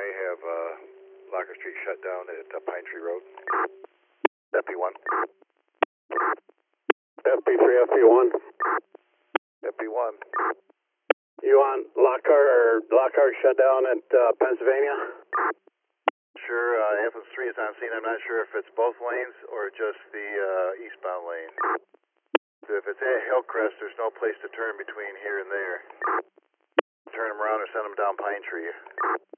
have Locker Street shut down at Pine Tree Road. FP1. FP3, FP1. FP1. You on Lockhart shut down at Pennsylvania? Sure, Evans 3 is on scene. I'm not sure if it's both lanes or just the eastbound lane. So if it's at Hillcrest, there's no place to turn between here and there. Turn them around or send them down Pine Tree.